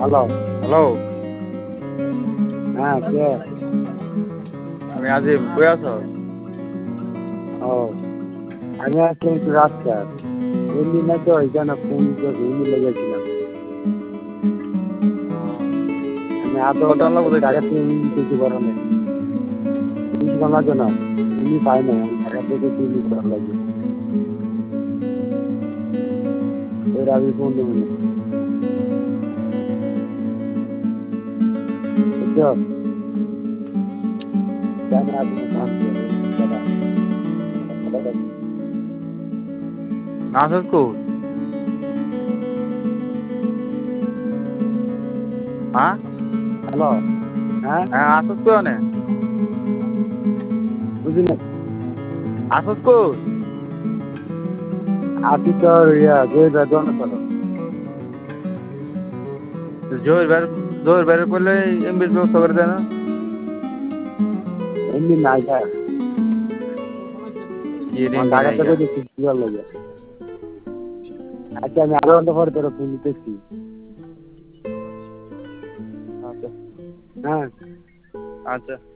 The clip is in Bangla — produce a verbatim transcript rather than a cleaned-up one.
হ্যালো। হ্যালো। হ্যাঁ, কে? আমি আজিম, কই আছো? ও, আমি আসলাম একটু রাস্তায়। এমনি না তো এখানে ফোন তো এমনি লেগেছিলাম। আমি আধা কত লাগবো ঘন্টা দেখতে? টাকা দিয়ে এমনি কিছু করার নেই। বেশিক্ষণ লাগবে না। এমনি পাই নাই, আমি টাকা থেকে এমনি করার লাগবে। এর আগে ফোন দেবো না। বুঝছো? জানি আপনি ভাবছেন, দাদা। নাসির কই? হ্যাঁ? হ্যালো। হ্যাঁ? হ্যাঁ, আসিস কই অনে? বুঝলি? আসিস কই? আছি তো ইয়া জয়টা দোকানে চলো। জহির ভাই জহির ভাইয়ের কইলে এমবির ব্যবস্থা করে দেয় না? এমনি নাই স্যার। কি রে আমার এমবি টাকা নাই থেকে গা? দেখছি কি ভালো লাগে। আচ্ছা, আমি আধা ঘন্টা পরে তোর ফোন দিতেছি। আচ্ছা। হ্যাঁ। আচ্ছা।